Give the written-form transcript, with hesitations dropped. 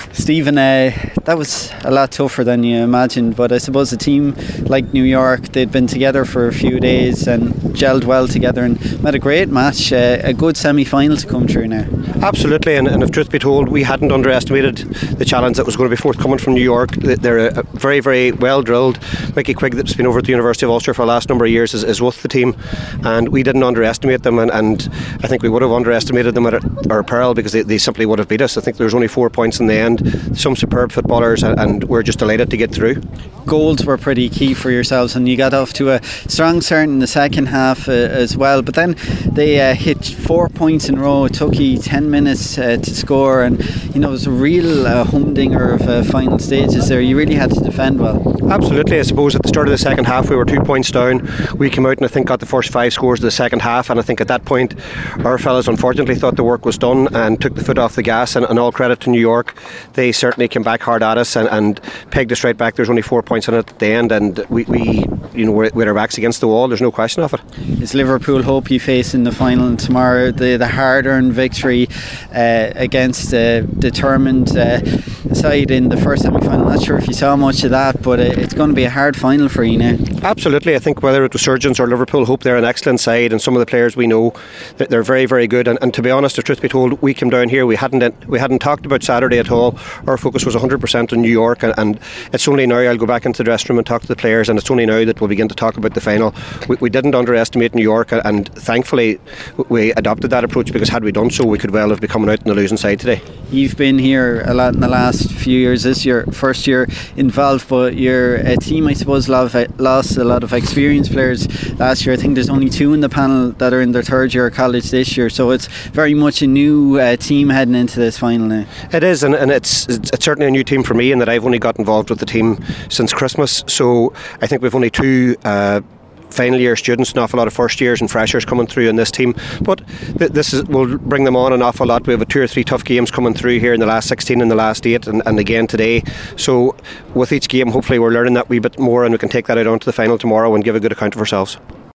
Stephen, that was a lot tougher than you imagined, but I suppose a team like New York, they'd been together for a few days and gelled well together and had a great match, a good semi-final to come through now. Absolutely, and if truth be told, we hadn't underestimated the challenge that was going to be forthcoming from New York. They're a very, very well drilled. Mickey Quigg, that's been over at the University of Ulster for the last number of years, is with the team, and we didn't underestimate them, and I think we would have underestimated them at our peril, because they simply would have beat us. I think there was only 4 points in the end. Some superb footballers, and we're just delighted to get through. Goals were pretty key for yourselves, and you got off to a strong start in the second half as well, but then they hit 4 points in a row. It took you 10 minutes to score, and it was a real humdinger of final stages there. You really had to defend well. Absolutely. I suppose at the start of the second half we were 2 points down. We came out and I think got the first 5 scores of the second half, and I think at that point our fellas unfortunately thought the work was done and took the foot off the gas, and all credit to New York. They certainly came back hard at us and pegged us right back. There's only 4 points in it at the end, and we we're our backs against the wall. There's no question of it. Is Liverpool hope you face in the final tomorrow? The hard-earned victory against a determined side in the first semi-final. Not sure if you saw much of that, but it's going to be a hard final for you now. Absolutely. I think whether it was Surgeons or Liverpool, hope they're an excellent side, and some of the players we know that they're very, very good. And to be honest, if truth be told, we came down here, we hadn't talked about Saturday at all. Our focus was 100% on New York, and it's only now I'll go back into the dressing room and talk to the players, and it's only now that we'll begin to talk about the final. We didn't underestimate New York, and thankfully we adopted that approach, because had we done so, we could well have been coming out on the losing side today. You've been here a lot in the last few years. This is your first year involved, but your team, I suppose, lost a lot of experienced players last year. I think there's only 2 in the panel that are in their third year of college this year, so it's very much a new team heading into this final now. It is, and it's certainly a new team for me, in that I've only got involved with the team since Christmas, so I think we've only 2 final year students, an awful lot of first years and freshers coming through in this team, but this will bring them on an awful lot. We have 2 or 3 tough games coming through here in the last 16 and the last 8 and again today, so with each game hopefully we're learning that wee bit more, and we can take that out onto the final tomorrow and give a good account of ourselves.